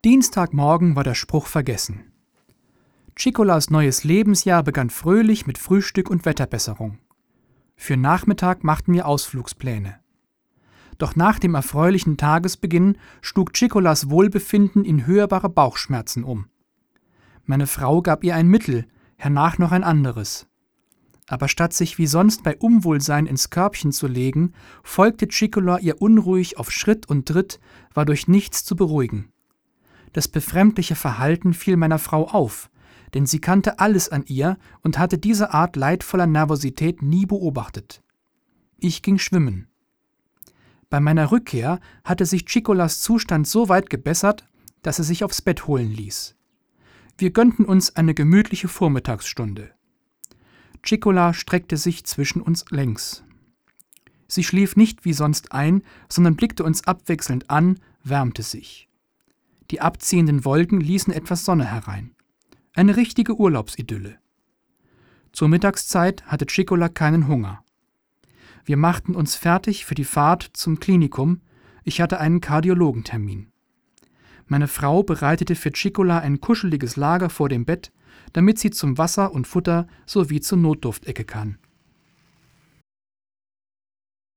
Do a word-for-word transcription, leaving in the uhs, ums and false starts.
Dienstagmorgen war der Spruch vergessen. Ciccolas neues Lebensjahr begann fröhlich mit Frühstück und Wetterbesserung. Für Nachmittag machten wir Ausflugspläne. Doch nach dem erfreulichen Tagesbeginn schlug Ciccolas Wohlbefinden in hörbare Bauchschmerzen um. Meine Frau gab ihr ein Mittel, hernach noch ein anderes. Aber statt sich wie sonst bei Unwohlsein ins Körbchen zu legen, folgte Ciccola ihr unruhig auf Schritt und Tritt, war durch nichts zu beruhigen. Das befremdliche Verhalten fiel meiner Frau auf, denn sie kannte alles an ihr und hatte diese Art leidvoller Nervosität nie beobachtet. Ich ging schwimmen. Bei meiner Rückkehr hatte sich Ciccolas Zustand so weit gebessert, dass er sich aufs Bett holen ließ. Wir gönnten uns eine gemütliche Vormittagsstunde. Ciccola streckte sich zwischen uns längs. Sie schlief nicht wie sonst ein, sondern blickte uns abwechselnd an, wärmte sich. Die abziehenden Wolken ließen etwas Sonne herein. Eine richtige Urlaubsidylle. Zur Mittagszeit hatte Ciccola keinen Hunger. Wir machten uns fertig für die Fahrt zum Klinikum. Ich hatte einen Kardiologentermin. Meine Frau bereitete für Ciccola ein kuscheliges Lager vor dem Bett, damit sie zum Wasser und Futter sowie zur Notdurftecke kann.